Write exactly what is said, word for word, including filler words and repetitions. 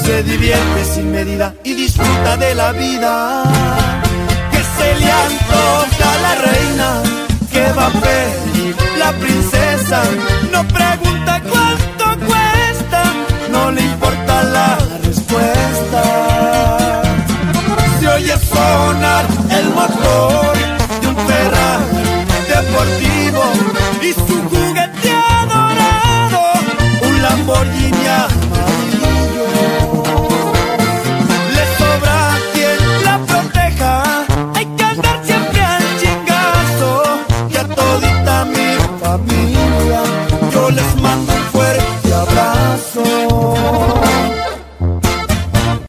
se divierte sin medida y disfruta de la vida. Que se le antoja a la reina, que va a pedir la princesa, no pregunta